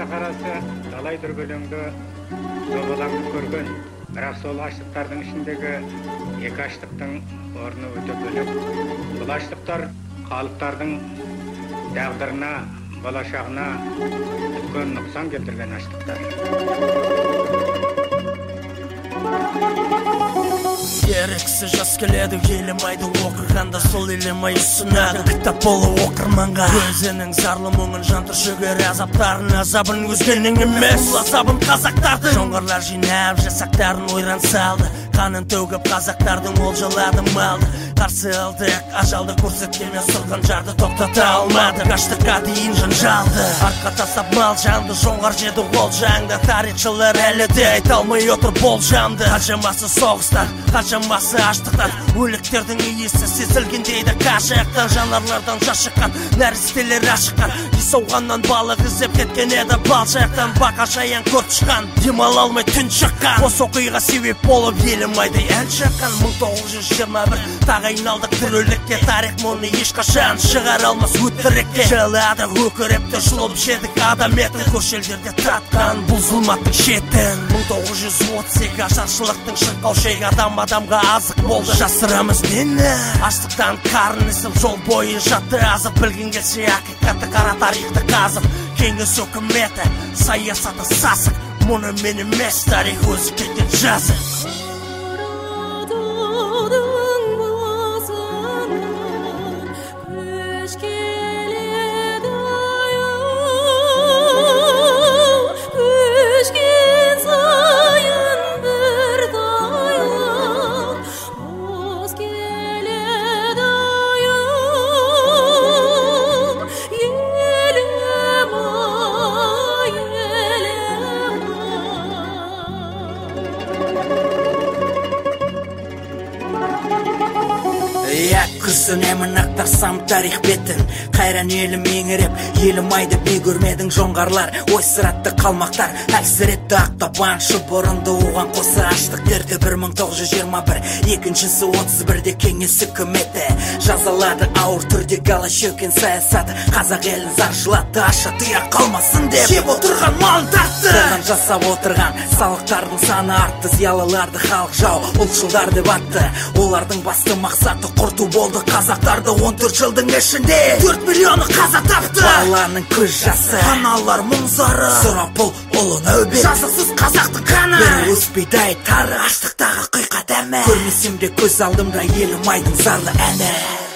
қарасы талай дүрбелеңді зобалаңды көрген, бірақ сол аштықтардың ішіндегі екі аштықтың орны өте бөлек. Бұл аштықтар халықтардың тағдырына, болашағына үлкен нұқсан келтірген аштықтар. Ерексіз жас келеді, елемайды оқырғанда сол елемай ұсынады кітап болу оқырманға. Өзінің зарлы мұңын жан түршігер азаптарын, азабын өзгенің емес, бұл азабын қазақтардың. Жоңғарлар жинап жасақтарын ойран салды, қанын төгіп қазақтардың олжалады малды. Қарсы алдық, ажалды көрсеткенмен сұрған жарды тоқтата алмады. Аштыққа дейін жанжалды, артқа тастап мал жанды, жоңғар жеді ол жаңды. Тарихшылар әлі де айта алмай отыр болжамды. Қаншамасы соғыстан, қаншамасы аштықтан, өліктердің иесі сезілгендейді қашықтан. Жанарлардан жас шыққан, нәрестелер ашыққан, исауғаннан балық іздеп кеткен еді балшақтан. Бақа жаян көріп шыққан, демала алмай түн шыққан. Осы оқиға себеп болып елімайды ән шыққан. 1921 тағы айналдық тірілікке, тарих мұны ешқашан шығар алмас өтірікке. Жылады өкірепті жұлып жедік адам етін, көшелерде татқан бұл зұлматтың шетін. 1932 ашаршылықтың шырқау шегі, адам адамға азық болды. Жасырамыз нені? Аштықтан қарын ісіп жол бойы жатты азып, білген келсе ақиқатты қара тарихты қазып. Кеңес өкіметі саясаты сасық, мұны мен емес, тарих өзі кеткен жазық. Күсінемін ақтарсам тарих бетін, қайран елім еңіреп, елім айды бей көрмедің жоңғарлар, ой сыратты қалмақтар, әлсіретті ақтабан, шұбырынды оған қосы аштық дерді. 1921, екіншісі 31-де кеңес үкіметі жазалады ауыр түрде голощекин саясаты. Қазақ елін заршылатты, аша тыя қалмасын деп жеп отырған малын тартты. Содан жасап отырған салықтардың саны артты, зиялыларды халық жау, ұлтшылдар деп атты. Олардың басты мақсаты құрту болды қазақтарды. 14 жылдың ішінде 4 миллионы қаза тапты. Баланың көз жасы, аналар мұңзары, сұрапыл ұлы нәубет, жазықсыз қазақтың қаны. Бір уыс бидай тары, аштықтағы құйқа дәмі, көрмесем де көз алдымда елім айдың зарлы әні.